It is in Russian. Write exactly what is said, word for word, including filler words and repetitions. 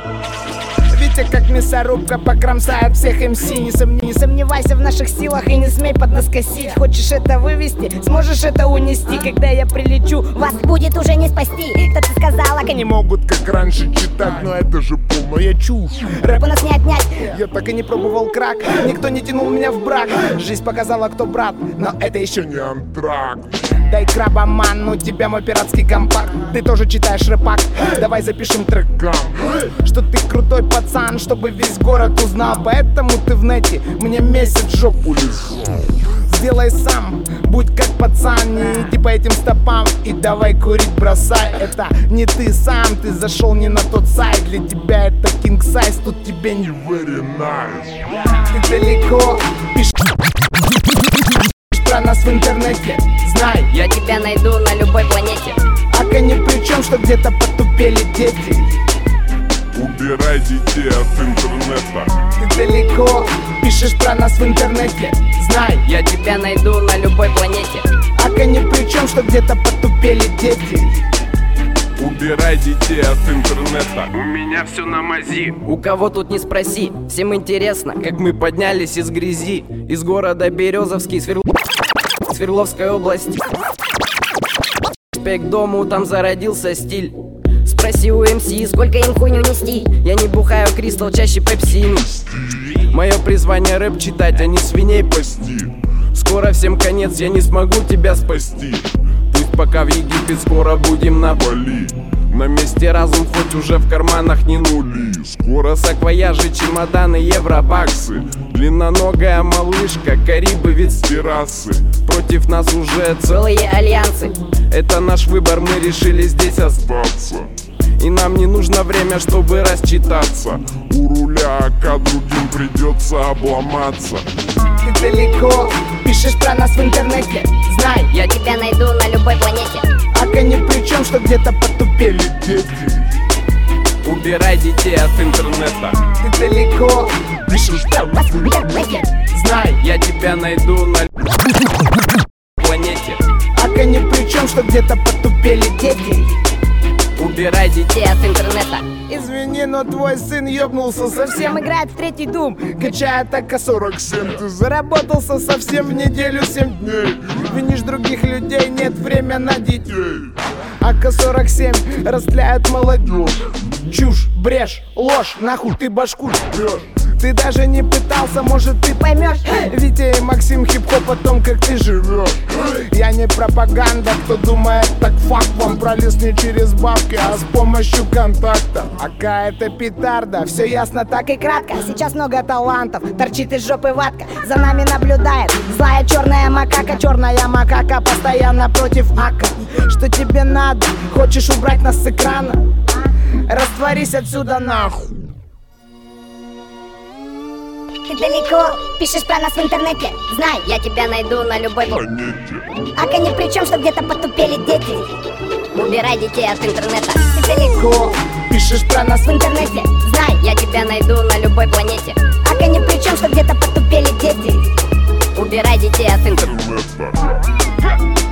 Витя как мясорубка покромсает всех эм си. Не, сом... не сомневайся в наших силах и не смей поднаскосить. Хочешь это вывести, сможешь это унести. Когда я прилечу, вас будет уже не спасти. Кто-то сказал, они могут как раньше читать, но это же полная чушь. Рэп у нас не отнять. Я так и не пробовал крак, никто не тянул меня в брак. Жизнь показала, кто брат, но это еще не антракт. Дай крабоман, ну тебя мой пиратский компакт. Ты тоже читаешь рэпак, давай запишем трекам, что ты крутой пацан, чтобы весь город узнал. Поэтому ты в нете мне месяц жопу лизал. Сделай сам, будь как пацан, не иди по этим стопам и давай курить бросай. Это не ты сам, ты зашел не на тот сайт. Для тебя это king size, тут тебе не very nice. Ты далеко, пишешь про нас в интернете, знай, я тебя найду на любой планете. Ака ни при чем, что где-то потупели дети. Убирай детей от интернета. Ты далеко, пишешь про нас в интернете, знай, я тебя найду на любой планете. Ака ни при чем, что где-то потупели дети. Убирай детей от интернета. У меня все на мази. У кого тут не спроси, всем интересно, как мы поднялись из грязи. Из города Березовский, Свер... Свердловской области. К дому, там зародился стиль. Спроси у эм си, сколько им хуйню нести. Я не бухаю кристалл, чаще пепсину. Мое призвание рэп читать, а не свиней пасти. Скоро всем конец, я не смогу тебя спасти. Пусть пока в Египет, скоро будем на Бали. На месте разум, хоть уже в карманах не нули. Скоро саквояжи, чемоданы, евробаксы. Длинноногая малышка, Карибы вид с террасы. Против нас уже целые альянсы. Это наш выбор, мы решили здесь остаться. И нам не нужно время, чтобы рассчитаться. У руля АК другим придется обломаться. Ты далеко, пишешь про нас в интернете, знай, я тебя найду на любой планете. Ака ни при чем, что где-то потупели дети. Убирай детей от интернета. Ты далеко, пишешь про нас в интернете, знай, я тебя найду на планете. Ака ни при чем, что где-то потупели дети. Убирай детей от интернета. Извини, но твой сын ёбнулся совсем. Играет в третий дум, качает АК сорок семь. Ты заработался совсем в неделю семь дней. Винишь других людей, нет времени на детей. АК сорок семь растляет молодежь. Чушь, брешь, ложь, нахуй ты башку жрёшь. Ты даже не пытался, может ты поймешь. Витя и Максим хип-хоп о том, как ты живешь. Я не пропаганда, кто думает так факт. Вам пролез не через бабки, а с помощью контакта. АК это петарда, все ясно так и кратко. Сейчас много талантов, торчит из жопы ватка. За нами наблюдает злая черная макака. Черная макака постоянно против АКа. Что тебе надо? Хочешь убрать нас с экрана? Растворись отсюда нахуй. Ты далеко, пишешь про нас в интернете, знай, я тебя найду на любой планете. Ака ни при чем, что где-то потупели дети. Убирай детей от интернета. Ты далеко, пишешь про нас в интернете, знай, я тебя найду на любой планете. Ака ни при чем, что где-то потупели дети. Убирай детей от интернета.